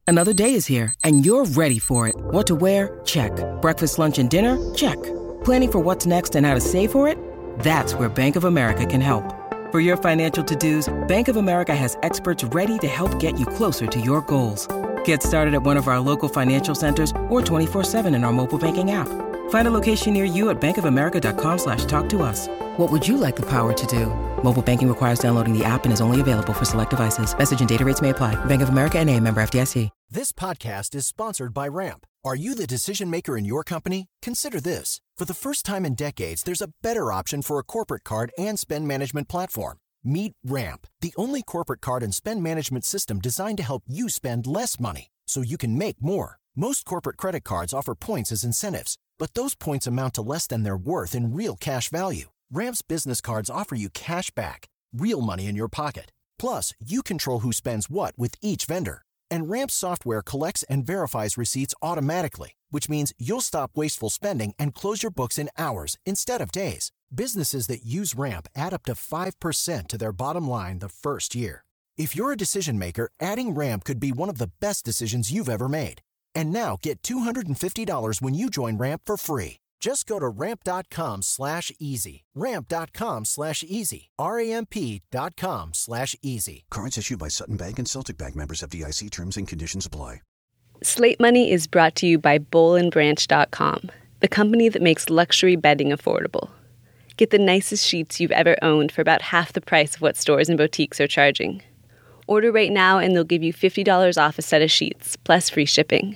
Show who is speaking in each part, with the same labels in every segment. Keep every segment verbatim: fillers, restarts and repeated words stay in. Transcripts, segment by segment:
Speaker 1: Another day is here, and you're ready for it. What to wear? Check. Breakfast, lunch, and dinner? Check. Planning for what's next and how to save for it? That's where Bank of America can help. For your financial to-dos, Bank of America has experts ready to help get you closer to your goals. Get started at one of our local financial centers or twenty-four seven in our mobile banking app. Find a location near you at bankofamerica.com slash talk to us. What would you like the power to do? Mobile banking requires downloading the app and is only available for select devices. Message and data rates may apply. Bank of America N A, member F D I C.
Speaker 2: This podcast is sponsored by Ramp. Are you the decision maker in your company? Consider this. For the first time in decades, there's a better option for a corporate card and spend management platform. Meet Ramp, the only corporate card and spend management system designed to help you spend less money so you can make more. Most corporate credit cards offer points as incentives, but those points amount to less than their worth in real cash value. Ramp's business cards offer you cash back, real money in your pocket. Plus, you control who spends what with each vendor. And Ramp's software collects and verifies receipts automatically, which means you'll stop wasteful spending and close your books in hours instead of days. Businesses that use Ramp add up to five percent to their bottom line the first year. If you're a decision maker, adding Ramp could be one of the best decisions you've ever made. And now get two hundred fifty dollars when you join Ramp for free. Just go to ramp.com slash easy. Ramp.com slash easy. R-A-M-P dot com slash easy.
Speaker 3: Cards issued by Sutton Bank and Celtic Bank, members, F D I C. Terms and conditions apply.
Speaker 4: Slate Money is brought to you by boll and branch dot com, the company that makes luxury bedding affordable. Get the nicest sheets you've ever owned for about half the price of what stores and boutiques are charging. Order right now and they'll give you fifty dollars off a set of sheets, plus free shipping.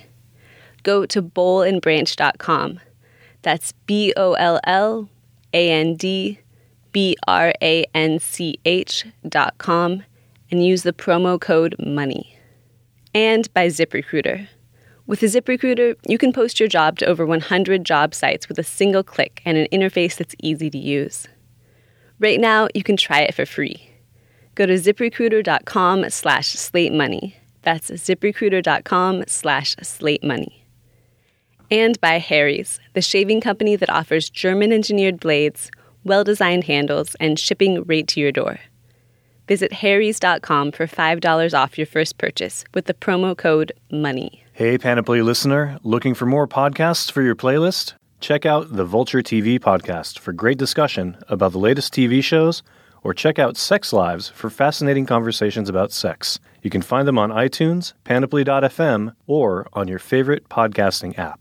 Speaker 4: Go to boll and branch dot com. That's B O L L A N D B R A N C H dot com and use the promo code MONEY. And by ZipRecruiter. With a ZipRecruiter, you can post your job to over one hundred job sites with a single click and an interface that's easy to use. Right now, you can try it for free. Go to ZipRecruiter.com slash Slate Money. That's ZipRecruiter.com slash Slate Money. And by Harry's, the shaving company that offers German-engineered blades, well-designed handles, and shipping right to your door. Visit harrys dot com for five dollars off your first purchase with the promo code MONEY.
Speaker 5: Hey, Panoply listener, looking for more podcasts for your playlist? Check out the Vulture T V podcast for great discussion about the latest T V shows, or check out Sex Lives for fascinating conversations about sex. You can find them on iTunes, panoply dot f m, or on your favorite podcasting app.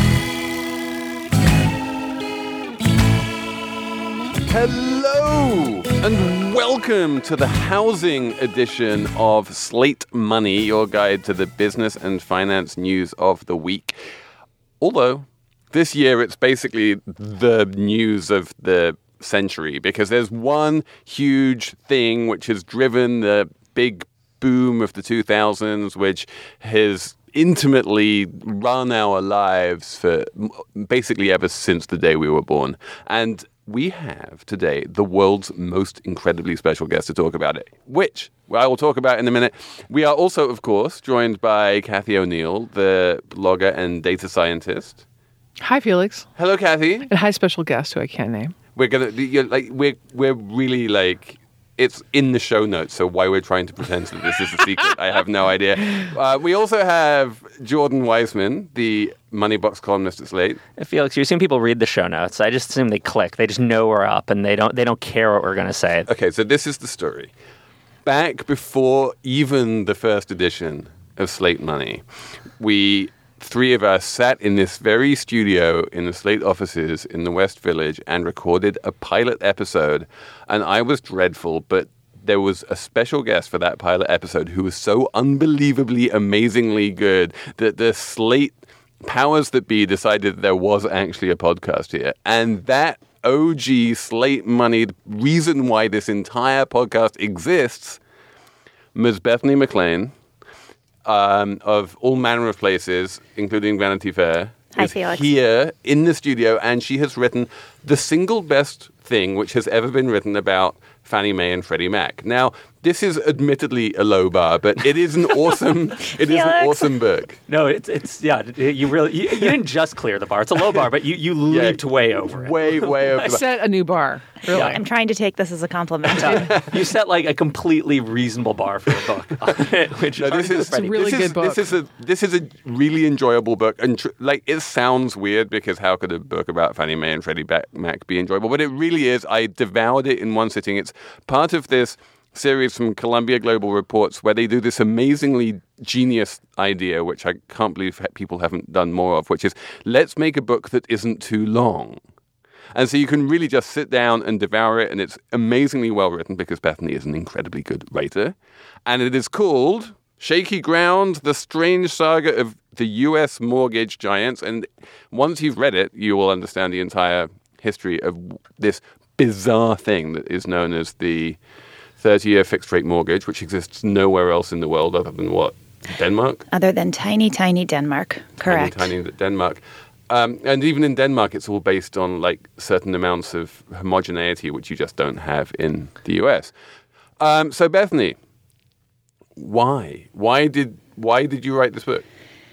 Speaker 6: Hello and welcome to the housing edition of Slate Money, your guide to the business and finance news of the week. Although this year it's basically the news of the century, because there's one huge thing which has driven the big boom of the two thousands, which has intimately run our lives for basically ever since the day we were born. And we have today the world's most incredibly special guest to talk about it, which I will talk about in a minute. We are also, of course, joined by Cathy O'Neil, the blogger and data scientist.
Speaker 7: Hi, Felix.
Speaker 6: Hello, Cathy.
Speaker 7: And hi, special guest who I can't name.
Speaker 6: We're gonna you're, like we're we're really like it's in the show notes, so why we're trying to pretend that this is a secret, I have no idea. Uh, we also have Jordan Weissmann, the Moneybox columnist at Slate.
Speaker 8: Felix, you assume people read the show notes. I just assume they click. They just know we're up, and they don't. They don't care what we're going to say.
Speaker 6: Okay, so this is the story. Back before even the first edition of Slate Money, we three of us sat in this very studio in the Slate offices in the West Village and recorded a pilot episode. And I was dreadful, but there was a special guest for that pilot episode who was so unbelievably, amazingly good that the Slate powers that be decided that there was actually a podcast here. And that O G Slate Money reason why this entire podcast exists, Miz Bethany McLean, Um, of all manner of places, including Vanity Fair,
Speaker 9: Hi,
Speaker 6: is
Speaker 9: Felix.
Speaker 6: here in the studio, and she has written the single best thing which has ever been written about Fannie Mae and Freddie Mac. Now, this is admittedly a low bar, but it is an awesome it is an awesome book.
Speaker 8: No, it's it's yeah. You really you, you didn't just clear the bar. It's a low bar, but you you leaped yeah, way over it.
Speaker 6: Way way over.
Speaker 7: I set a new bar. Really.
Speaker 9: Yeah. I'm trying to take this as a compliment.
Speaker 8: You set like a completely reasonable bar for the book. Which
Speaker 6: no, this is
Speaker 7: a really
Speaker 6: this
Speaker 7: good
Speaker 6: is,
Speaker 7: book.
Speaker 6: This is a this is a really enjoyable book, and tr- like it sounds weird because how could a book about Fannie Mae and Freddie Mac be enjoyable? But it really is. I devoured it in one sitting. It's part of this series from Columbia Global Reports where they do this amazingly genius idea, which I can't believe people haven't done more of, which is let's make a book that isn't too long. And so you can really just sit down and devour it, and it's amazingly well written because Bethany is an incredibly good writer. And it is called Shaky Ground, The Strange Saga of the U S Mortgage Giants. And once you've read it, you will understand the entire history of this bizarre thing that is known as the thirty-year fixed-rate mortgage, which exists nowhere else in the world other than what? Denmark?
Speaker 9: Other than tiny, tiny Denmark. Correct.
Speaker 6: Tiny, tiny Denmark. Um, and even in Denmark, it's all based on like certain amounts of homogeneity, which you just don't have in the U S. Um, so, Bethany, why? Why did why did you write this book?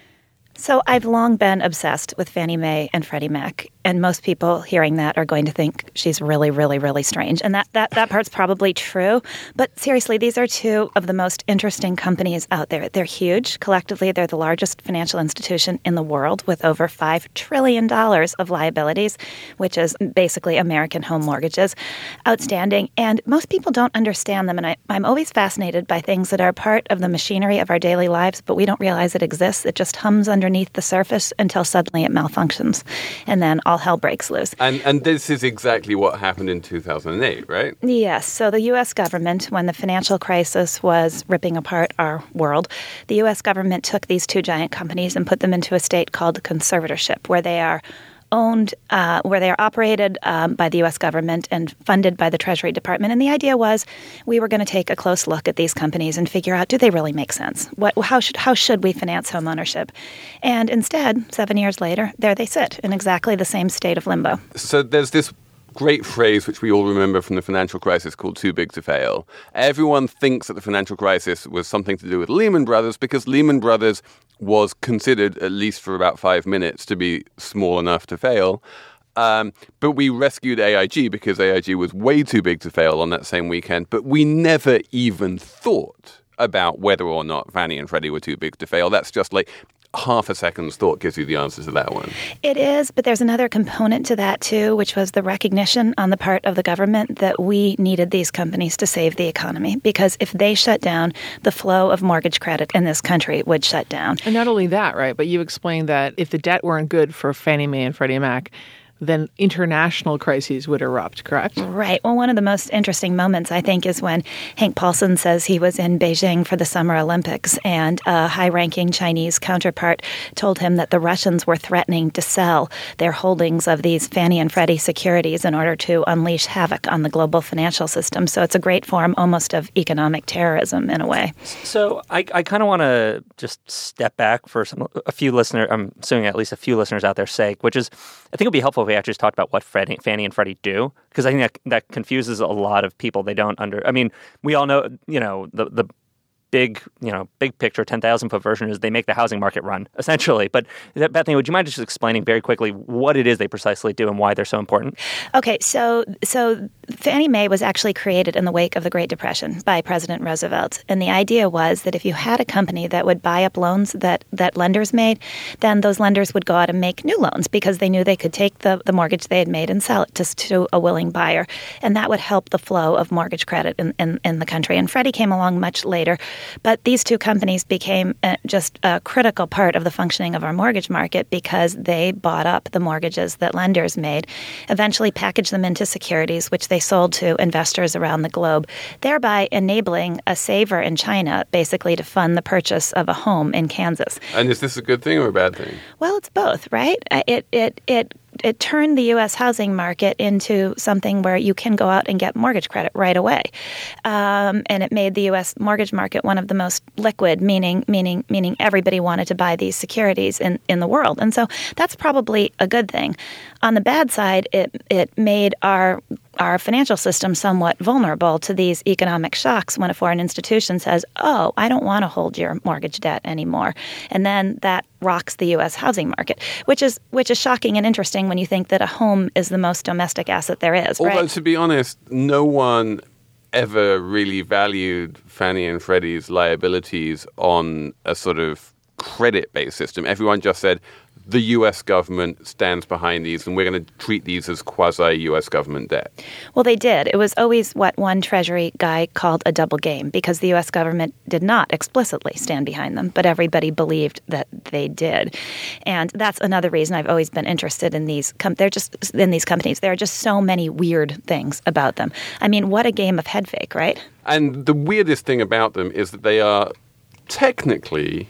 Speaker 9: So I've long been obsessed with Fannie Mae and Freddie Mac, and most people hearing that are going to think she's really, really, really strange. And that, that, that part's probably true. But seriously, these are two of the most interesting companies out there. They're huge. Collectively, they're the largest financial institution in the world with over five trillion dollars of liabilities, which is basically American home mortgages, outstanding. And most people don't understand them. And I, I'm always fascinated by things that are part of the machinery of our daily lives, but we don't realize it exists. It just hums underneath the surface until suddenly it malfunctions. And then all hell breaks loose.
Speaker 6: And and this is exactly what happened in two thousand eight, right?
Speaker 9: Yes. So the U S government, when the financial crisis was ripping apart our world, the U S government took these two giant companies and put them into a state called conservatorship, where they are owned, uh, where they are operated um, by the U S government and funded by the Treasury Department. And the idea was we were going to take a close look at these companies and figure out, do they really make sense? What, how should how should we finance home ownership? And instead, seven years later, there they sit in exactly the same state of limbo.
Speaker 6: So there's this great phrase which we all remember from the financial crisis called too big to fail. Everyone thinks that the financial crisis was something to do with Lehman Brothers because Lehman Brothers was considered, at least for about five minutes, to be small enough to fail. Um, but we rescued A I G because A I G was way too big to fail on that same weekend. But we never even thought about whether or not Fannie and Freddie were too big to fail. That's just like half a second's thought gives you the answer to that one.
Speaker 9: It is, but there's another component to that, too, which was the recognition on the part of the government that we needed these companies to save the economy. Because if they shut down, the flow of mortgage credit in this country would shut down.
Speaker 7: And not only that, right, but you explained that if the debt weren't good for Fannie Mae and Freddie Mac, then international crises would erupt, correct?
Speaker 9: Right. Well, one of the most interesting moments, I think, is when Hank Paulson says he was in Beijing for the Summer Olympics, and a high-ranking Chinese counterpart told him that the Russians were threatening to sell their holdings of these Fannie and Freddie securities in order to unleash havoc on the global financial system. So it's a great form almost of economic terrorism in a way.
Speaker 8: So I, I kind of want to just step back for some a few listeners, I'm assuming at least a few listeners out there's sake, which is, I think it would be helpful if we actually just talked about what Freddie, Fannie and Freddie do, because I think that that confuses a lot of people. They don't under. I mean, we all know, you know, the the big, you know, big picture, ten thousand foot version is they make the housing market run, essentially. But Bethany, would you mind just explaining very quickly what it is they precisely do and why they're so important?
Speaker 9: Okay, so so Fannie Mae was actually created in the wake of the Great Depression by President Roosevelt. And the idea was that if you had a company that would buy up loans that, that lenders made, then those lenders would go out and make new loans because they knew they could take the, the mortgage they had made and sell it to, to a willing buyer. And that would help the flow of mortgage credit in, in, in the country. And Freddie came along much later. But these two companies became uh, just a critical part of the functioning of our mortgage market because they bought up the mortgages that lenders made, eventually packaged them into securities, which they sold to investors around the globe, thereby enabling a saver in China basically to fund the purchase of a home in Kansas.
Speaker 6: And is this a good thing or a bad thing?
Speaker 9: Well, it's both, right? It it it It turned the U S housing market into something where you can go out and get mortgage credit right away, um, and it made the U S mortgage market one of the most liquid, meaning meaning meaning everybody wanted to buy these securities in, in the world, and so that's probably a good thing. On the bad side, it it made our our financial system somewhat vulnerable to these economic shocks when a foreign institution says, oh, I don't want to hold your mortgage debt anymore. And then that rocks the U S housing market, which is which is shocking and interesting when you think that a home is the most domestic asset there is.
Speaker 6: Although,
Speaker 9: right?
Speaker 6: to be honest, no one ever really valued Fannie and Freddie's liabilities on a sort of credit-based system. Everyone just said, the U S government stands behind these, and we're going to treat these as quasi-U S government debt.
Speaker 9: Well, they did. It was always what one Treasury guy called a double game, because the U S government did not explicitly stand behind them, but everybody believed that they did. And that's another reason I've always been interested in these. Com- they're just in these companies. There are just so many weird things about them. I mean, what a game of head fake, right?
Speaker 6: And the weirdest thing about them is that they are technically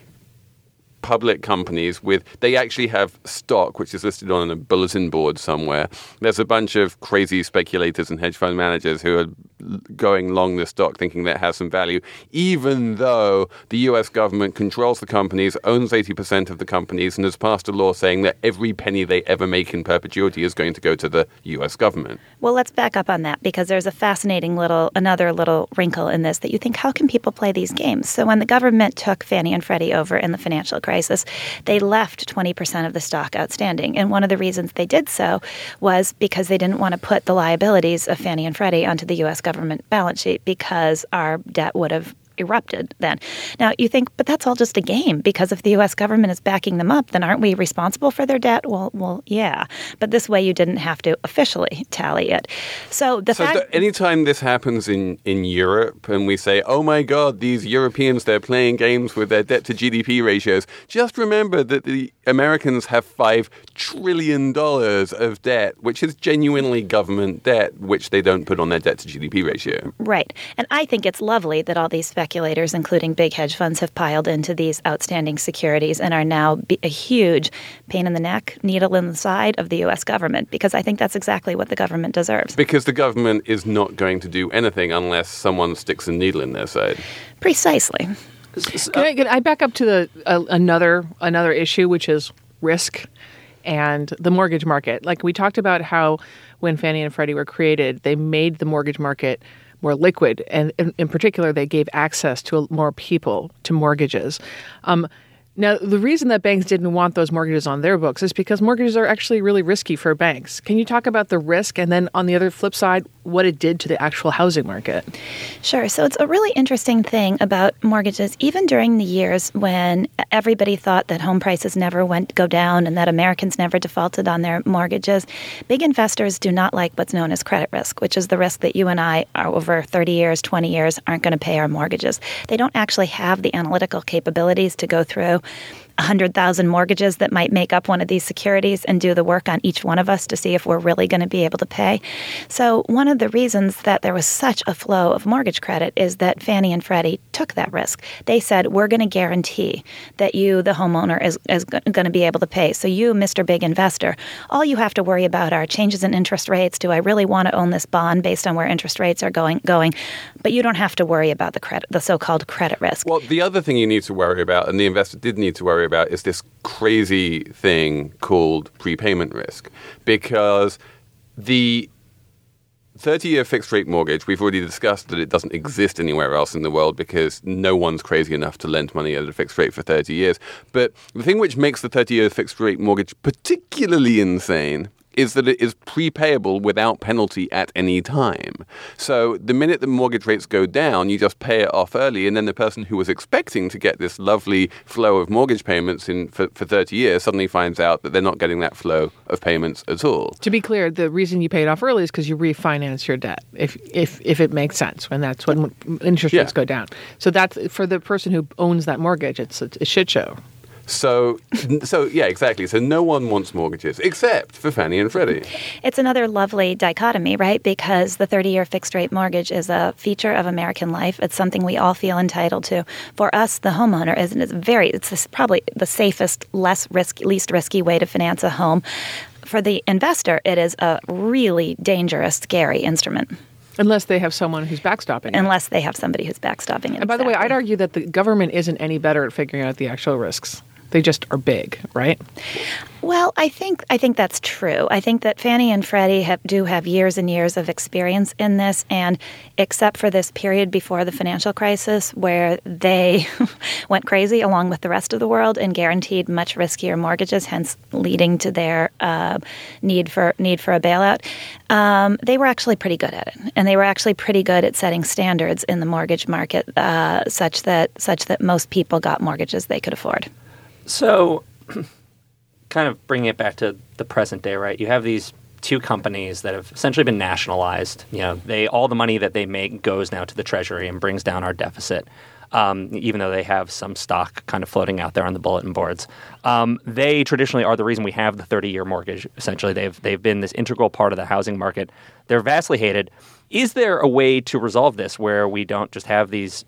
Speaker 6: public companies with, they actually have stock, which is listed on a bulletin board somewhere. There's a bunch of crazy speculators and hedge fund managers who are going long the stock thinking that it has some value, even though the U S government controls the companies, owns eighty percent of the companies, and has passed a law saying that every penny they ever make in perpetuity is going to go to the U S government.
Speaker 9: Well, let's back up on that, because there's a fascinating little, another little wrinkle in this that you think, how can people play these games? So when the government took Fannie and Freddie over in the financial crisis, they left twenty percent of the stock outstanding. And one of the reasons they did so was because they didn't want to put the liabilities of Fannie and Freddie onto the U S government balance sheet, because our debt would have erupted then. Now, you think, but that's all just a game, because if the U S government is backing them up, then aren't we responsible for their debt? Well, well, yeah. But this way you didn't have to officially tally it. So the
Speaker 6: so
Speaker 9: fact...
Speaker 6: the, anytime this happens in, in Europe and we say, oh my God, these Europeans, they're playing games with their debt to G D P ratios, just remember that the Americans have five trillion dollars of debt, which is genuinely government debt, which they don't put on their debt to G D P ratio.
Speaker 9: Right. And I think it's lovely that all these speculators, including big hedge funds, have piled into these outstanding securities and are now a huge pain in the neck, needle in the side of the U S government, because I think that's exactly what the government deserves.
Speaker 6: Because the government is not going to do anything unless someone sticks a needle in their side.
Speaker 9: Precisely.
Speaker 7: Can I, can I back up to the uh, another another issue, which is risk and the mortgage market? Like we talked about how when Fannie and Freddie were created, they made the mortgage market more liquid, and in, in particular, they gave access to more people to mortgages. Um, now, the reason that banks didn't want those mortgages on their books is because mortgages are actually really risky for banks. Can you talk about the risk, and then on the other flip side, what it did to the actual housing market?
Speaker 9: Sure. So it's a really interesting thing about mortgages. Even during the years when everybody thought that home prices never went go down and that Americans never defaulted on their mortgages, big investors do not like what's known as credit risk, which is the risk that you and I are over thirty years, twenty years aren't going to pay our mortgages. They don't actually have the analytical capabilities to go through one hundred thousand mortgages that might make up one of these securities and do the work on each one of us to see if we're really going to be able to pay. So one of the reasons that there was such a flow of mortgage credit is that Fannie and Freddie took that risk. They said, we're going to guarantee that you, the homeowner, is, is going to be able to pay. So you, Mister Big Investor, all you have to worry about are changes in interest rates. Do I really want to own this bond based on where interest rates are going? going? But you don't have to worry about the credit, the so-called credit risk.
Speaker 6: Well, the other thing you need to worry about, and the investor did need to worry about, is this crazy thing called prepayment risk. Because the thirty-year fixed-rate mortgage, we've already discussed that it doesn't exist anywhere else in the world because no one's crazy enough to lend money at a fixed rate for thirty years. But the thing which makes the thirty-year fixed-rate mortgage particularly insane is that it is prepayable without penalty at any time. So the minute the mortgage rates go down, you just pay it off early, and then the person who was expecting to get this lovely flow of mortgage payments in for, for thirty years suddenly finds out that they're not getting that flow of payments at all.
Speaker 7: To be clear, the reason you pay it off early is because you refinance your debt, if if if it makes sense, when that's when interest
Speaker 6: Yeah.
Speaker 7: rates go down. So that's for the person who owns that mortgage, it's a, a shit show.
Speaker 6: So, so yeah, exactly. So no one wants mortgages except for Fannie and Freddie.
Speaker 9: It's another lovely dichotomy, right? Because the thirty-year fixed-rate mortgage is a feature of American life. It's something we all feel entitled to. For us, the homeowner, is it's very it's this, probably the safest, less risk, least risky way to finance a home. For the investor, it is a really dangerous, scary instrument.
Speaker 7: Unless they have someone who's backstopping it.
Speaker 9: Unless they have somebody who's backstopping it.
Speaker 7: And by the way,
Speaker 9: exactly.
Speaker 7: I'd argue that the government isn't any better at figuring out the actual risks. They just are big, right?
Speaker 9: Well, I think I think that's true. I think that Fannie and Freddie have, do have years and years of experience in this, and except for this period before the financial crisis where they went crazy along with the rest of the world and guaranteed much riskier mortgages, hence leading to their uh, need for need for a bailout, um, they were actually pretty good at it, and they were actually pretty good at setting standards in the mortgage market uh, such that such that most people got mortgages they could afford.
Speaker 8: So, kind of bringing it back to the present day, right? You have these two companies that have essentially been nationalized. You know, they all the money that they make goes now to the Treasury and brings down our deficit, um, even though they have some stock kind of floating out there on the bulletin boards. Um, they traditionally are the reason we have the thirty-year mortgage. Essentially, they've they've been this integral part of the housing market. They're vastly hated. Is there a way to resolve this where we don't just have these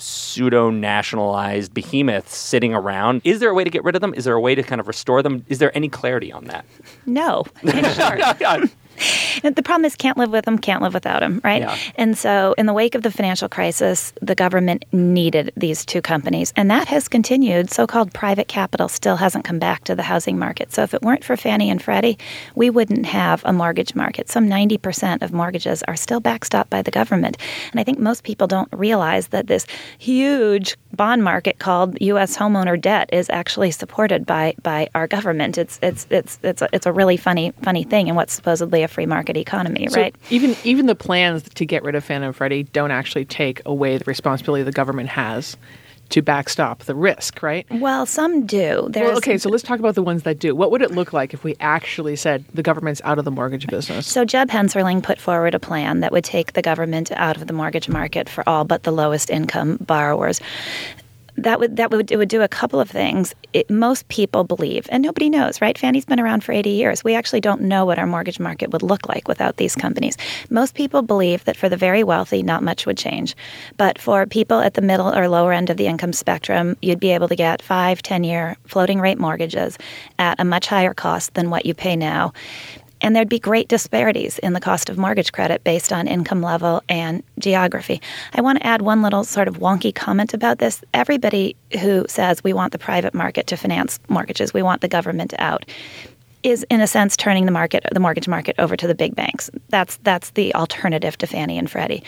Speaker 8: pseudo-nationalized behemoths sitting around? Is there a way to get rid of them? Is there a way to kind of restore them? Is there any clarity on that?
Speaker 9: No. In short. The problem is can't live with them, can't live without them, right?
Speaker 8: Yeah.
Speaker 9: And so in the wake of the financial crisis, the government needed these two companies. And that has continued. So-called private capital still hasn't come back to the housing market. So if it weren't for Fannie and Freddie, we wouldn't have a mortgage market. Some ninety percent of mortgages are still backstopped by the government. And I think most people don't realize that this huge bond market called U S homeowner debt is actually supported by by our government. It's it's it's it's a, it's a really funny funny thing in what's supposedly a free market economy,
Speaker 7: so
Speaker 9: right?
Speaker 7: Even even the plans to get rid of Fannie and Freddie don't actually take away the responsibility the government has to backstop the risk, right?
Speaker 9: Well, some do. There's,
Speaker 7: well, okay, so let's talk about the ones that do. What would it look like if we actually said the government's out of the mortgage business?
Speaker 9: So Jeb Hensarling put forward a plan that would take the government out of the mortgage market for all but the lowest income borrowers. That would that would it would do a couple of things. It, most people believe, and nobody knows, right? Fannie's been around for eighty years. We actually don't know what our mortgage market would look like without these companies. Most people believe that for the very wealthy, not much would change. But for people at the middle or lower end of the income spectrum, you'd be able to get five, ten-year floating rate mortgages at a much higher cost than what you pay now. And there'd be great disparities in the cost of mortgage credit based on income level and geography. I want to add one little sort of wonky comment about this. Everybody who says we want the private market to finance mortgages, we want the government out, is in a sense turning the market, the mortgage market over to the big banks. That's that's the alternative to Fannie and Freddie.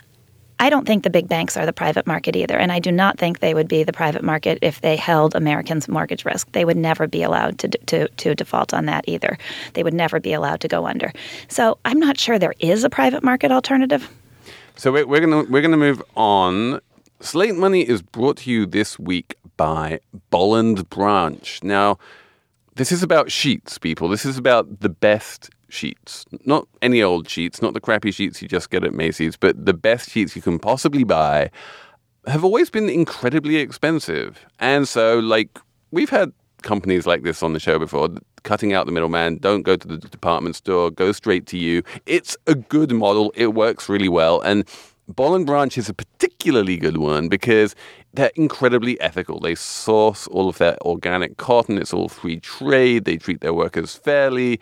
Speaker 9: I don't think the big banks are the private market either, and I do not think they would be the private market if they held Americans' mortgage risk. They would never be allowed to to to default on that either. They would never be allowed to go under. So I'm not sure there is a private market alternative.
Speaker 6: So we're, we're gonna we're gonna move on. Slate Money is brought to you this week by Bolland Branch. Now, this is about sheets, people. This is about the best sheets. Not any old sheets, not the crappy sheets you just get at Macy's, but the best sheets you can possibly buy have always been incredibly expensive. And so, like, we've had companies like this on the show before, cutting out the middleman, don't go to the department store, go straight to you. It's a good model. It works really well. And Bolland Branch is a particularly good one because they're incredibly ethical. They source all of their organic cotton. It's all free trade. They treat their workers fairly.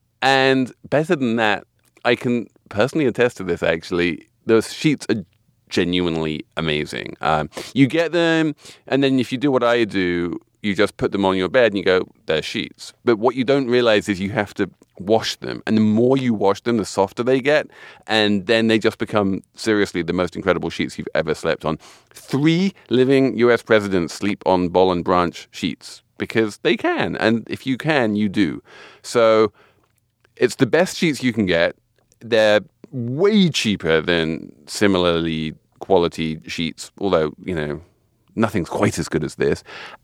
Speaker 6: And better than that, I can personally attest to this, actually. Those sheets are genuinely amazing. Um, you get them, and then if you do what I do, you just put them on your bed and you go, they're sheets. But what you don't realize is you have to wash them. And the more you wash them, the softer they get. And then they just become, seriously, the most incredible sheets you've ever slept on. Three living U S presidents sleep on Bolland Branch sheets because they can. And if you can, you do. So it's the best sheets you can get. They're way cheaper than similarly quality sheets, although, you know, nothing's quite as good as this.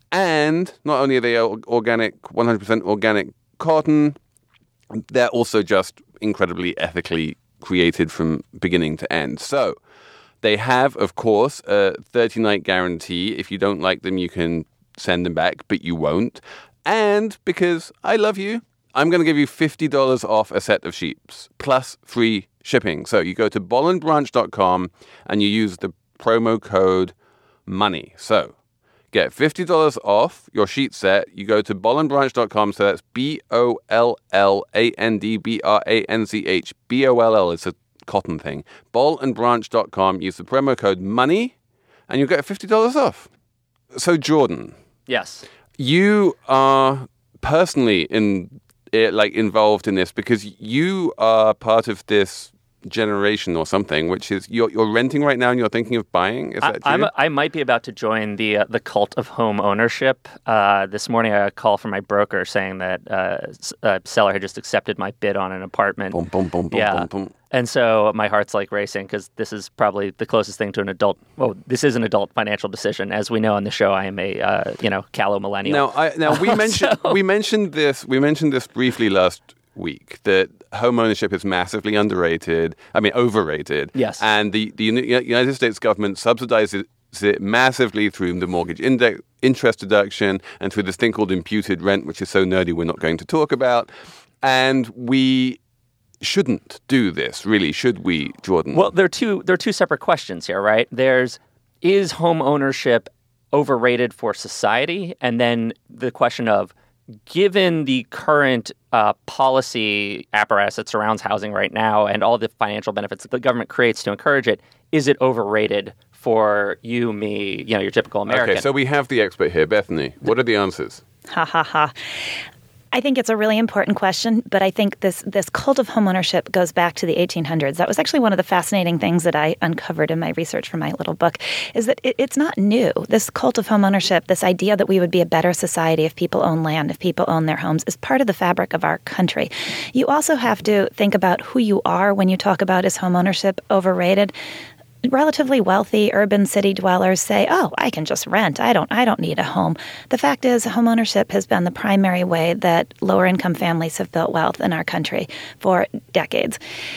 Speaker 6: And not only are they organic, one hundred percent organic cotton, they're also just incredibly ethically created from beginning to end. So they have, of course, a thirty-night guarantee. If you don't like them, you can send them back, but you won't. And because I love you, I'm going to give you fifty dollars off a set of sheets, plus free shipping. So you go to bolland branch dot com and you use the promo code MONEY. So get fifty dollars off your sheet set. You go to bolland branch dot com. So that's B O L L A N D B R A N C H. B O L L is a cotton thing. bolland branch dot com. Use the promo code MONEY and you'll get fifty dollars off. So, Jordan.
Speaker 8: Yes.
Speaker 6: You are personally in it, like involved in this because you are part of this generation or something, which is you're you're renting right now and you're thinking of buying. Is
Speaker 8: I,
Speaker 6: that true?
Speaker 8: I'm a, I might be about to join the uh, the cult of home ownership. Uh, this morning, I got a call from my broker saying that uh, a seller had just accepted my bid on an apartment.
Speaker 6: Boom, boom, boom, boom,
Speaker 8: yeah.
Speaker 6: boom, boom.
Speaker 8: And so my heart's like racing because this is probably the closest thing to an adult. Well, this is an adult financial decision, as we know on the show. I am a uh, you know callow millennial.
Speaker 6: Now, I, now we mentioned
Speaker 8: so...
Speaker 6: we mentioned this we mentioned this briefly last week that home ownership is massively underrated. I mean, overrated.
Speaker 8: Yes,
Speaker 6: and the the United States government subsidizes it massively through the mortgage index interest deduction and through this thing called imputed rent, which is so nerdy we're not going to talk about. And we shouldn't do this, really, should we, Jordan?
Speaker 8: Well, there are two there are two separate questions here, right? There's is home ownership overrated for society, and then the question of, given the current uh, policy apparatus that surrounds housing right now and all the financial benefits that the government creates to encourage it, is it overrated for you, me, you know, your typical American?
Speaker 6: Okay, so we have the expert here, Bethany. What are the answers?
Speaker 9: Ha ha ha. I think it's a really important question, but I think this this cult of homeownership goes back to the eighteen hundreds. That was actually one of the fascinating things that I uncovered in my research for my little book, is that it, it's not new. This cult of homeownership, this idea that we would be a better society if people own land, if people own their homes, is part of the fabric of our country. You also have to think about who you are when you talk about is homeownership overrated. Relatively wealthy urban city dwellers say, "Oh, I can just rent. I don't I don't need a home." The fact is, homeownership has been the primary way that lower income families have built wealth in our country for decades.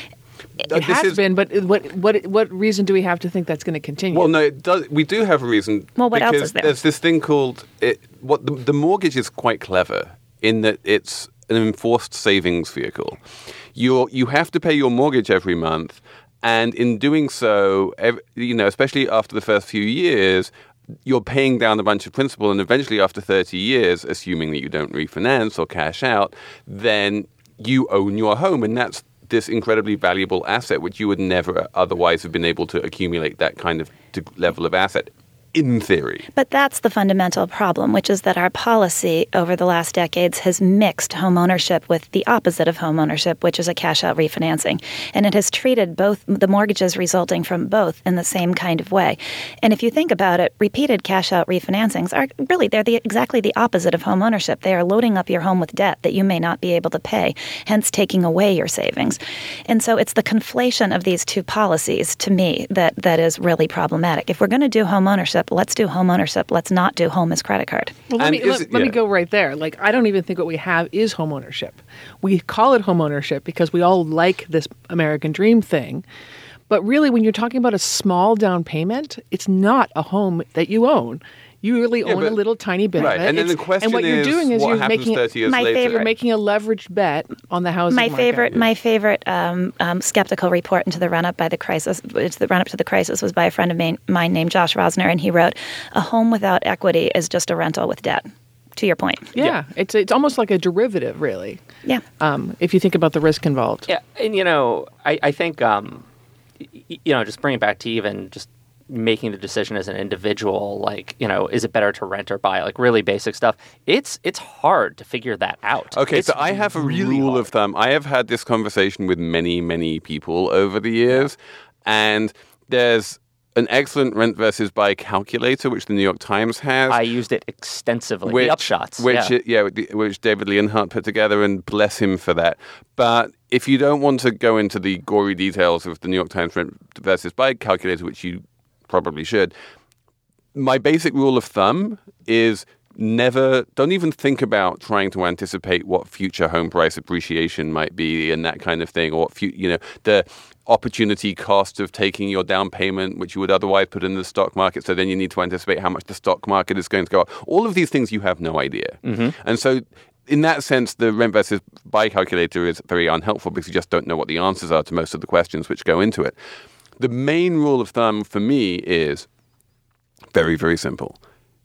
Speaker 7: It
Speaker 6: This
Speaker 7: has
Speaker 6: is-
Speaker 7: been, but what what what reason do we have to think that's going to continue?
Speaker 6: Well, no, it does, we do have a reason.
Speaker 9: Well, what else
Speaker 6: because
Speaker 9: is there?
Speaker 6: There's this thing called it, what the, the mortgage is quite clever in that it's an enforced savings vehicle. You you have to pay your mortgage every month. And in doing so, ev- you know, especially after the first few years, you're paying down a bunch of principal. And eventually after thirty years, assuming that you don't refinance or cash out, then you own your home. And that's this incredibly valuable asset, which you would never otherwise have been able to accumulate that kind of de- level of asset. In theory.
Speaker 9: But that's the fundamental problem, which is that our policy over the last decades has mixed home ownership with the opposite of home ownership, which is a cash-out refinancing. And it has treated both the mortgages resulting from both in the same kind of way. And if you think about it, repeated cash-out refinancings are really, they're the, exactly the opposite of home ownership. They are loading up your home with debt that you may not be able to pay, hence taking away your savings. And so it's the conflation of these two policies, to me, that, that is really problematic. If we're going to do home ownership, let's do home ownership. Let's not do home as credit card.
Speaker 7: Well, let
Speaker 6: And
Speaker 7: me
Speaker 6: is
Speaker 7: let,
Speaker 6: it-
Speaker 7: let me
Speaker 6: yeah.
Speaker 7: go right there. Like, I don't even think what we have is home ownership. We call it home ownership because we all like this American dream thing. But really, when you're talking about a small down payment, it's not a home that you own. You really
Speaker 6: Yeah,
Speaker 7: own
Speaker 6: but-
Speaker 7: a little tiny bit
Speaker 6: Right.
Speaker 7: of it.
Speaker 6: And then
Speaker 7: It's-
Speaker 6: the question
Speaker 7: and what you're
Speaker 6: is,
Speaker 7: doing is
Speaker 6: what
Speaker 7: you're
Speaker 6: happens
Speaker 7: making
Speaker 6: thirty years
Speaker 9: my
Speaker 6: later?
Speaker 9: favorite-
Speaker 7: you're making a leveraged bet on the housing
Speaker 9: My
Speaker 7: market.
Speaker 9: favorite, my favorite um, um, skeptical report into the run-up by the crisis, into the run-up to the crisis, was by a friend of mine, mine named Josh Rosner, and he wrote, "A home without equity is just a rental with debt." To your point,
Speaker 7: Yeah,
Speaker 8: Yeah.
Speaker 7: it's it's almost like a derivative, really.
Speaker 9: yeah.
Speaker 7: Um, if you think about the risk involved.
Speaker 8: Yeah, and you know, I, I think, um, y- you know, just bring it back to even just making the decision as an individual, like, you know, is it better to rent or buy? Like really basic stuff. It's it's hard to figure that out.
Speaker 6: Okay,
Speaker 8: It's
Speaker 6: so I have a
Speaker 8: really
Speaker 6: rule
Speaker 8: hard.
Speaker 6: of thumb. I have had this conversation with many, many people over the years, and there's an excellent rent versus buy calculator, which the New York Times has.
Speaker 8: I used it extensively.
Speaker 6: which,
Speaker 8: the upshots.
Speaker 6: which
Speaker 8: yeah.
Speaker 6: it- yeah, the- which David Leonhardt put together, and bless him for that. But if you don't want to go into the gory details of the New York Times rent versus buy calculator, which you probably should, my basic rule of thumb is never, don't even think about trying to anticipate what future home price appreciation might be and that kind of thing, or what fu- you know, the opportunity cost of taking your down payment, which you would otherwise put in the stock market. So then you need to anticipate how much the stock market is going to go up. All of these things you have no idea. And so in that sense, the rent versus buy calculator is very unhelpful because you just don't know what the answers are to most of the questions which go into it. The main rule of thumb for me is very, very simple.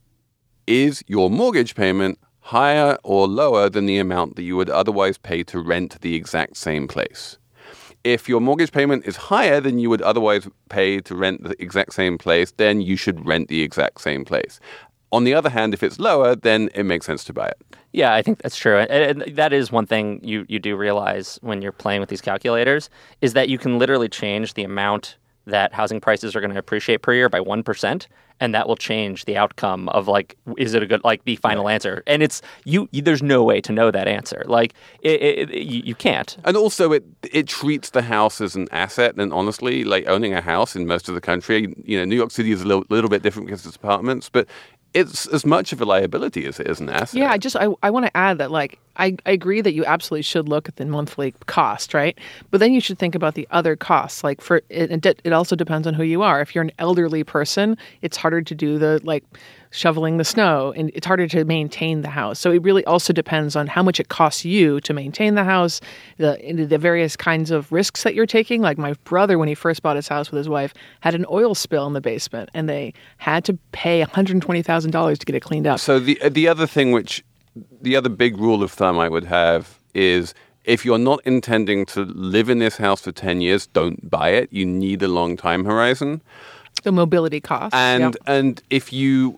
Speaker 6: Is your mortgage payment higher or lower than the amount that you would otherwise pay to rent the exact same place? If your mortgage payment is higher than you would otherwise pay to rent the exact same place, then you should rent the exact same place. On the other hand, if it's lower, then it makes sense to buy it.
Speaker 8: Yeah, I think that's true. And and that is one thing you, you do realize when you're playing with these calculators is that you can literally change the amount that housing prices are going to appreciate per year by one percent. And that will change the outcome of, like, is it a good, like, the final right. answer? And it's, you, you, there's no way to know that answer. Like, it, it, it, you, you can't.
Speaker 6: And also, it it treats the house as an asset. And honestly, like, owning a house in most of the country, you know, New York City is a little, little bit different because it's apartments, but it's as much of a liability as it is an asset.
Speaker 7: Yeah, I just, I, I want to add that, like, I, I agree that you absolutely should look at the monthly cost, right? But then you should think about the other costs. Like, for it, it also depends on who you are. If you're an elderly person, it's harder to do the, like, shoveling the snow, and it's harder to maintain the house. So it really also depends on how much it costs you to maintain the house, the the various kinds of risks that you're taking. Like my brother, when he first bought his house with his wife, had an oil spill in the basement, and they had to pay one hundred twenty thousand dollars to get it cleaned up.
Speaker 6: So the the other thing, which the other big rule of thumb I would have is, if you're not intending to live in this house for ten years, don't buy it. You need a long time horizon.
Speaker 7: The mobility costs.
Speaker 6: And
Speaker 7: yep.
Speaker 6: and if you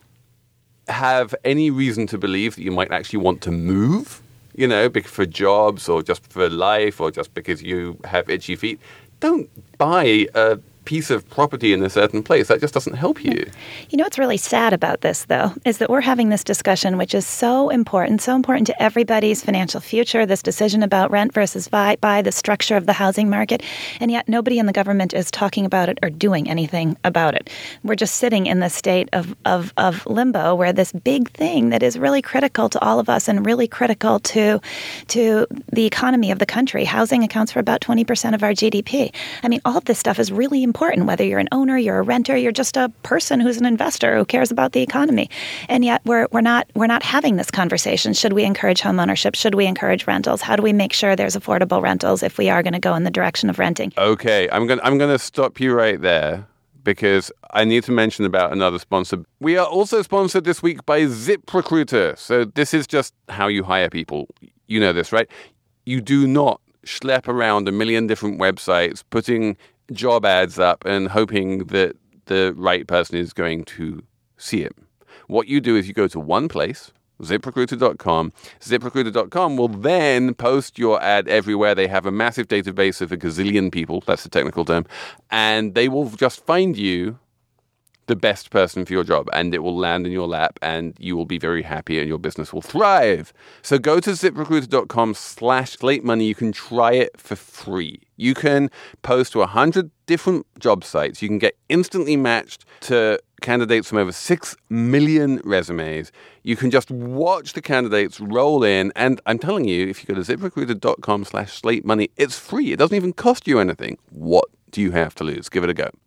Speaker 6: have any reason to believe that you might actually want to move, you know, for jobs or just for life or just because you have itchy feet, don't buy a piece of property in a certain place. That just doesn't help you.
Speaker 9: You know what's really sad about this, though, is that we're having this discussion, which is so important, so important to everybody's financial future, this decision about rent versus buy, buy, the structure of the housing market, and yet nobody in the government is talking about it or doing anything about it. We're just sitting in this state of, of, of limbo where this big thing that is really critical to all of us and really critical to, to the economy of the country. Housing accounts for about twenty percent of our G D P. I mean, all of this stuff is really important. Important, whether you're an owner, you're a renter, you're just a person who's an investor who cares about the economy. And yet we're we're not we're not having this conversation. Should we encourage home ownership? Should we encourage rentals? How do we make sure there's affordable rentals if we are going to go in the direction of renting?
Speaker 6: Okay, I'm going I'm going to stop you right there because I need to mention about another sponsor. We are also sponsored this week by ZipRecruiter. So this is just how you hire people. You know this, right? You do not schlep around a million different websites putting job ads up and hoping that the right person is going to see it. What you do is you go to one place, zip recruiter dot com. zip recruiter dot com will then post your ad everywhere. They have a massive database of a gazillion people. That's the technical term. And they will just find you the best person for your job, and it will land in your lap, and you will be very happy, and your business will thrive. So go to zip recruiter dot com slash slate money. You can try it for free. You can post to one hundred different job sites. You can get instantly matched to candidates from over six million resumes. You can just watch the candidates roll in. And I'm telling you, if you go to zip recruiter dot com slash slate money, it's free. It doesn't even cost you anything. What do you have to lose? Give it a go.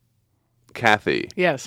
Speaker 6: Kathy.
Speaker 7: Yes.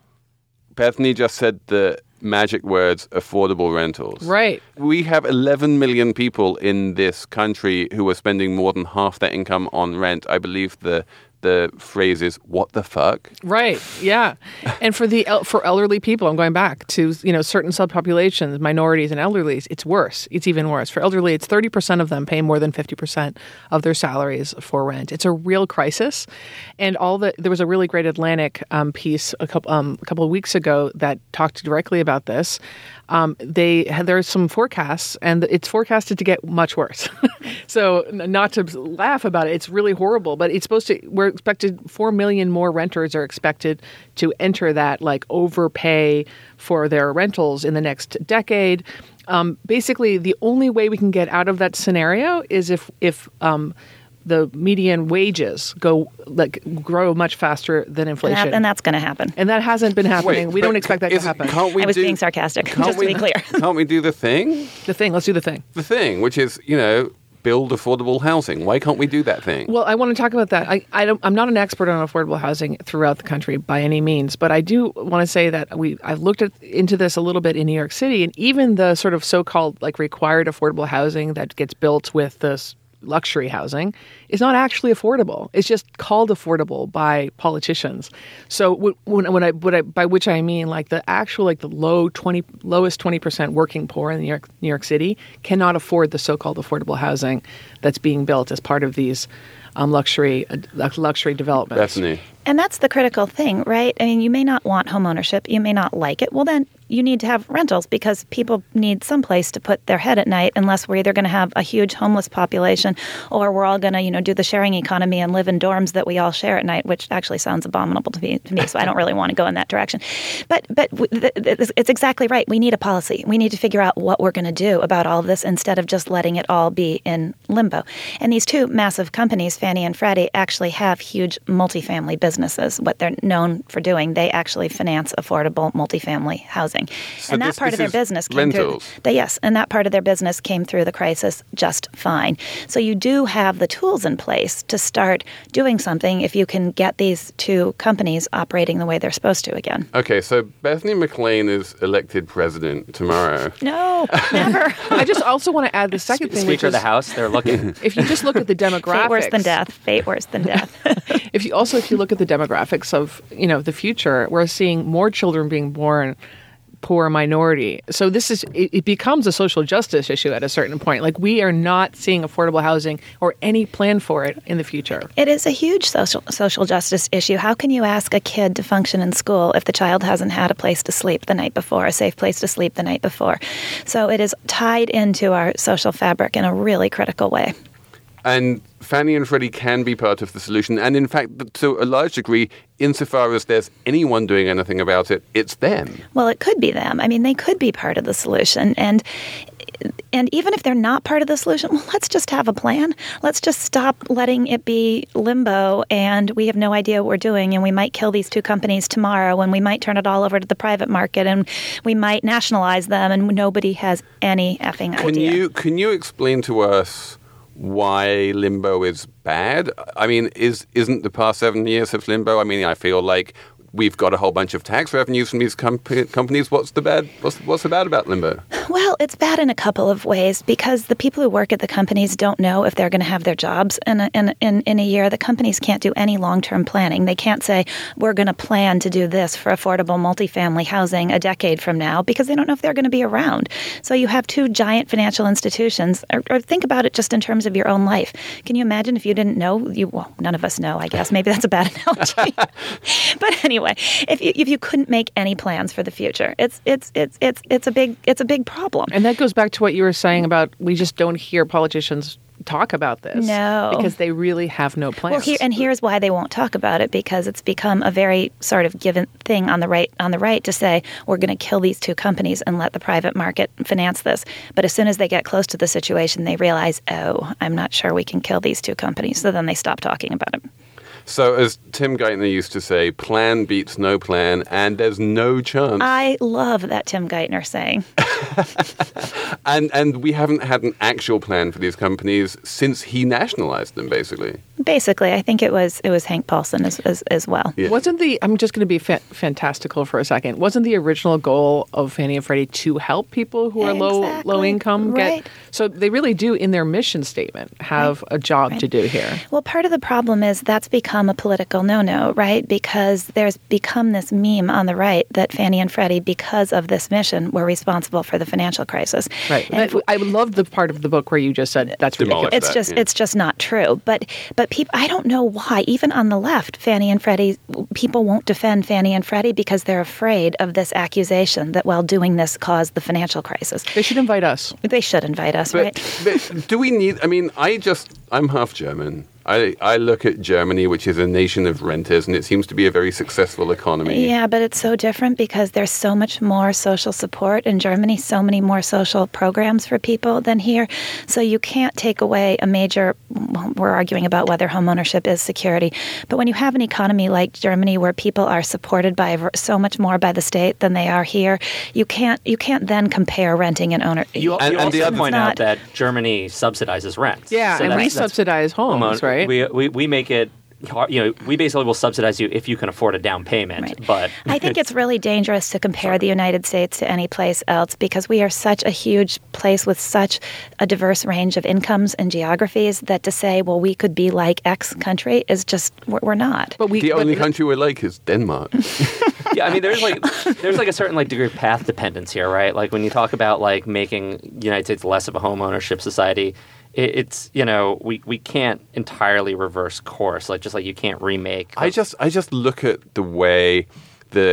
Speaker 6: Bethany just said the magic words, affordable rentals.
Speaker 7: Right.
Speaker 6: We have eleven million people in this country who are spending more than half their income on rent. I believe the the phrase is, what the fuck?
Speaker 7: Right. Yeah. And for the for elderly people, I'm going back to, you know, certain subpopulations, minorities and elderlies, it's worse. It's even worse. For elderly, it's thirty percent of them pay more than fifty percent of their salaries for rent. It's a real crisis. And all the there was a really great Atlantic um, piece a couple um, a couple of weeks ago that talked directly about this. Um, they had, there are some forecasts, and it's forecasted to get much worse. So, not to laugh about it, it's really horrible. But it's supposed to. We're expected four million more renters are expected to enter that like overpay for their rentals in the next decade. Um, basically, the only way we can get out of that scenario is if if um, the median wages go like grow much faster than inflation,
Speaker 9: and, that, and that's going to happen.
Speaker 7: And that hasn't been happening.
Speaker 6: Wait,
Speaker 7: we don't expect that to happen.
Speaker 6: We
Speaker 9: I was
Speaker 6: do,
Speaker 9: being sarcastic, just
Speaker 6: we,
Speaker 9: to be clear.
Speaker 6: Can't we do the thing?
Speaker 7: The thing. Let's do the thing.
Speaker 6: The thing, which is, you know, build affordable housing. Why can't we do that thing?
Speaker 7: Well, I want to talk about that. I, I don't, I'm not an expert on affordable housing throughout the country by any means, but I do want to say that we I've looked at, into this a little bit in New York City, and even the sort of so-called like required affordable housing that gets built with this luxury housing is not actually affordable. It's just called affordable by politicians. So when, when I, what I, by which I mean like the actual, like the low twenty, lowest twenty percent working poor in New York, New York City cannot afford the so-called affordable housing that's being built as part of these um, luxury, uh, luxury developments.
Speaker 6: Bethany.
Speaker 9: And that's the critical thing, right? I mean, you may not want home ownership. You may not like it. Well, then you need to have rentals because people need some place to put their head at night unless we're either going to have a huge homeless population or we're all going to, you know, do the sharing economy and live in dorms that we all share at night, which actually sounds abominable to me, to me so I don't really want to go in that direction. But but th- th- it's exactly right. We need a policy. We need to figure out what we're going to do about all of this instead of just letting it all be in limbo. And these two massive companies, Fannie and Freddie, actually have huge multifamily businesses. What they're known for doing, they actually finance affordable multifamily housing.
Speaker 6: So
Speaker 9: and that
Speaker 6: this,
Speaker 9: part
Speaker 6: this
Speaker 9: of their
Speaker 6: is
Speaker 9: business came
Speaker 6: rentals.
Speaker 9: through. The, yes, and that part of their business came through the crisis just fine. So you do have the tools in place to start doing something if you can get these two companies operating the way they're supposed to again.
Speaker 6: Okay, so Bethany McLean is elected president tomorrow.
Speaker 9: No, never.
Speaker 7: I just also want to add the second thing, which
Speaker 8: Speaker of
Speaker 7: is
Speaker 8: the House, they're looking.
Speaker 7: if you just look at the demographics,
Speaker 9: Fate worse than death. Fate worse than death.
Speaker 7: if you also if you look at the demographics of you know the future, we're seeing more children being born poor minority. So this is it, it becomes a social justice issue at a certain point. Like we are not seeing affordable housing or any plan for it in the future.
Speaker 9: It is a huge social social justice issue. How can you ask a kid to function in school if the child hasn't had a place to sleep the night before, a safe place to sleep the night before? So it is tied into our social fabric in a really critical way.
Speaker 6: And Fannie and Freddie can be part of the solution. And in fact, to a large degree, insofar as there's anyone doing anything about it, it's them.
Speaker 9: Well, it could be them. I mean, they could be part of the solution. And and even if they're not part of the solution, well, let's just have a plan. Let's just stop letting it be limbo and we have no idea what we're doing and we might kill these two companies tomorrow and we might turn it all over to the private market and we might nationalize them and nobody has any effing
Speaker 6: Can
Speaker 9: idea.
Speaker 6: you can you explain to us why limbo is bad? I mean, is isn't the past seven years of limbo? I mean, I feel like we've got a whole bunch of tax revenues from these com- companies. What's the bad? What's what's the bad about limbo?
Speaker 9: Well, it's bad in a couple of ways because the people who work at the companies don't know if they're going to have their jobs in a, in, in, in a year. The companies can't do any long-term planning. They can't say, we're going to plan to do this for affordable multifamily housing a decade from now because they don't know if they're going to be around. So you have two giant financial institutions. Or, or think about it just in terms of your own life. Can you imagine if you didn't know? You Well, none of us know, I guess. Maybe that's a bad analogy. But anyway, if you, if you couldn't make any plans for the future, it's it's it's it's it's a big it's a big problem.
Speaker 7: And that goes back to what you were saying about we just don't hear politicians talk about this.
Speaker 9: No.
Speaker 7: Because they really have no plans.
Speaker 9: Well, here, and here's why they won't talk about it, because it's become a very sort of given thing on the right on the right to say, we're going to kill these two companies and let the private market finance this. But as soon as they get close to the situation, they realize, oh, I'm not sure we can kill these two companies. So then they stop talking about it.
Speaker 6: So as Tim Geithner used to say, plan beats no plan, and there's no chance.
Speaker 9: I love that Tim Geithner saying.
Speaker 6: and and we haven't had an actual plan for these companies since he nationalized them, basically.
Speaker 9: Basically, I think it was it was Hank Paulson as as, as well.
Speaker 6: Yeah.
Speaker 7: Wasn't the, I'm just going to be fa- fantastical for a second, wasn't the original goal of Fannie and Freddie to help people who are low
Speaker 9: Exactly.
Speaker 7: low income
Speaker 9: Right.
Speaker 7: get, so they really do in their mission statement have
Speaker 9: Right.
Speaker 7: a job
Speaker 9: Right.
Speaker 7: to do here.
Speaker 9: Well, part of the problem is that's become a political no-no, right? Because there's become this meme on the right that Fannie and Freddie, because of this mission, were responsible for the financial crisis.
Speaker 7: Right.
Speaker 9: And
Speaker 7: And I loved the part of the book where you just said that's
Speaker 6: Demolish
Speaker 7: ridiculous.
Speaker 9: it's
Speaker 6: that,
Speaker 9: just
Speaker 6: yeah.
Speaker 9: it's just not true. But but people, I don't know why. Even on the left, Fannie and Freddie, people won't defend Fannie and Freddie because they're afraid of this accusation that while doing this caused the financial crisis.
Speaker 7: They should invite us.
Speaker 9: They should invite us,
Speaker 6: But,
Speaker 9: right?
Speaker 6: but do we need, I mean, I just, I'm half German. I, I look at Germany, which is a nation of renters, and it seems to be a very successful economy.
Speaker 9: Yeah, but it's so different because there's so much more social support in Germany, so many more social programs for people than here. So you can't take away a major, well, we're arguing about whether homeownership is security, but when you have an economy like Germany where people are supported by so much more by the state than they are here, you can't you can't then compare renting and owner.
Speaker 8: You,
Speaker 6: And-
Speaker 8: you
Speaker 6: and the
Speaker 8: also
Speaker 6: other-
Speaker 8: point
Speaker 9: Not-
Speaker 8: out that Germany subsidizes rent.
Speaker 7: Yeah,
Speaker 8: So
Speaker 7: and we
Speaker 8: that's- that's
Speaker 7: subsidize homes,
Speaker 8: homeowner-
Speaker 7: right?
Speaker 8: We, we we make it hard, you know, we basically will subsidize you if you can afford a down payment.
Speaker 9: Right.
Speaker 8: But
Speaker 9: I think it's really dangerous to compare the United States to any place else because we are such a huge place with such a diverse range of incomes and geographies that to say, well, we could be like X country is just, we're, we're not.
Speaker 7: But we
Speaker 6: The
Speaker 7: but-
Speaker 6: only country we're like is Denmark.
Speaker 8: yeah, I mean, there's like there's like a certain like degree of path dependence here, right? Like when you talk about like making the United States less of a home ownership society, it, it's you know we, we can't entirely reverse course. Like just like you can't remake.
Speaker 6: I just I just look at the way that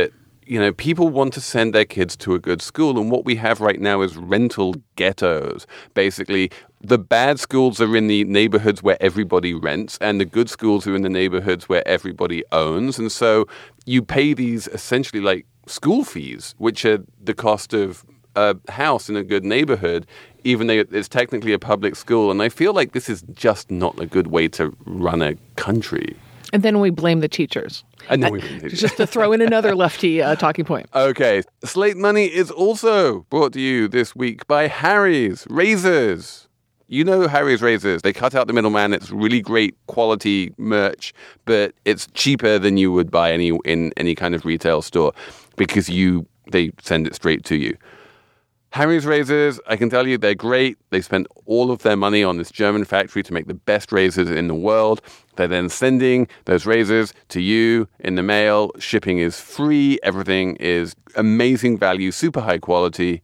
Speaker 6: you know, people want to send their kids to a good school. And what we have right now is rental ghettos. Basically, the bad schools are in the neighborhoods where everybody rents, and the good schools are in the neighborhoods where everybody owns. And so you pay these essentially like school fees, which are the cost of a house in a good neighborhood, even though it's technically a public school. And I feel like this is just not a good way to run a country.
Speaker 7: And then we blame the teachers.
Speaker 6: And then we blame the teachers.
Speaker 7: Just to throw in another lefty uh, talking point.
Speaker 6: Okay. Slate Money is also brought to you this week by Harry's Razors. You know Harry's Razors. They cut out the middleman. It's really great quality merch, but it's cheaper than you would buy any in any kind of retail store because you they send it straight to you. Harry's Razors, I can tell you, they're great. They spent all of their money on this German factory to make the best razors in the world. They're then sending those razors to you in the mail. Shipping is free. Everything is amazing value, super high quality.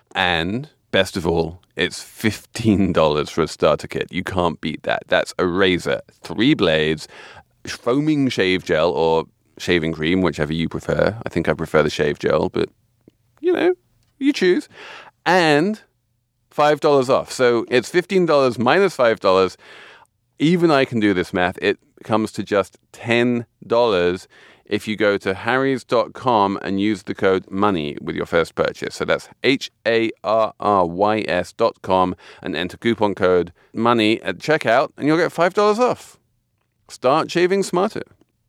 Speaker 6: And best of all, it's fifteen dollars for a starter kit. You can't beat that. That's a razor, three blades, foaming shave gel or shaving cream, whichever you prefer. I think I prefer the shave gel, but, you know, you choose. And five dollars off. So it's fifteen dollars minus five dollars. Even I can do this math. It comes to just ten dollars if you go to harrys dot com and use the code MONEY with your first purchase. So that's H A R R Y S dot com and enter coupon code MONEY at checkout and you'll get five dollars off. Start shaving smarter.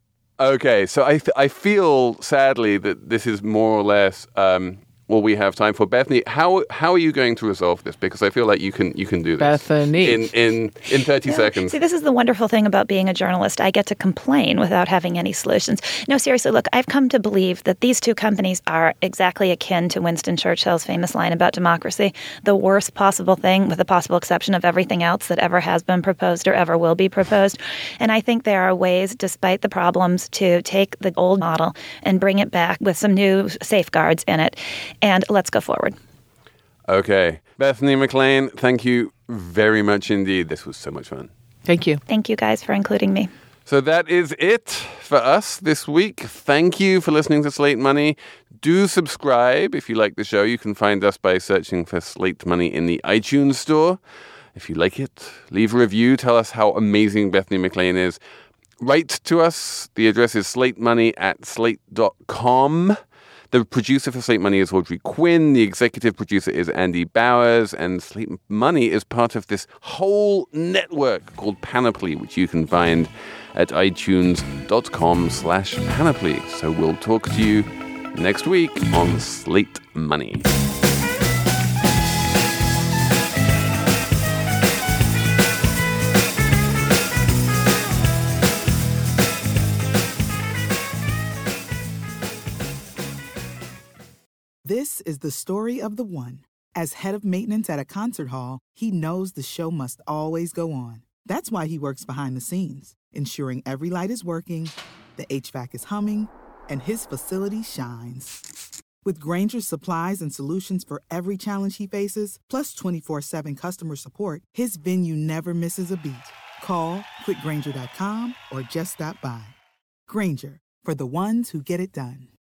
Speaker 6: Okay, so I th- I feel sadly that this is more or less um, all we have time for. Bethany, how how are you going to resolve this? Because I feel like you can you can do this.
Speaker 7: Bethany.
Speaker 6: In in in thirty
Speaker 9: Yeah.
Speaker 6: seconds.
Speaker 9: See, this is the wonderful thing about being a journalist. I get to complain without having any solutions. No, seriously, look, I've come to believe that these two companies are exactly akin to Winston Churchill's famous line about democracy, the worst possible thing with the possible exception of everything else that ever has been proposed or ever will be proposed. And I think there are ways, despite the problems, to take the old model and bring it back with some new safeguards in it. And let's go forward.
Speaker 6: Okay. Bethany McLean, thank you very much indeed. This was so much fun.
Speaker 7: Thank you.
Speaker 9: Thank you guys for including me.
Speaker 6: So that is it for us this week. Thank you for listening to Slate Money. Do subscribe if you like the show. You can find us by searching for Slate Money in the iTunes store. If you like it, leave a review. Tell us how amazing Bethany McLean is. Write to us. The address is slatemoney at slate dot com. The producer for Slate Money is Audrey Quinn. The executive producer is Andy Bowers. And Slate Money is part of this whole network called Panoply, which you can find at itunes.com slash panoply. So we'll talk to you next week on Slate Money.
Speaker 10: This is the story of the one. As head of maintenance at a concert hall, he knows the show must always go on. That's why he works behind the scenes, ensuring every light is working, the H V A C is humming, and his facility shines. With Grainger's supplies and solutions for every challenge he faces, plus twenty-four seven customer support, his venue never misses a beat. Call quick grainger dot com or just stop by. Grainger, for the ones who get it done.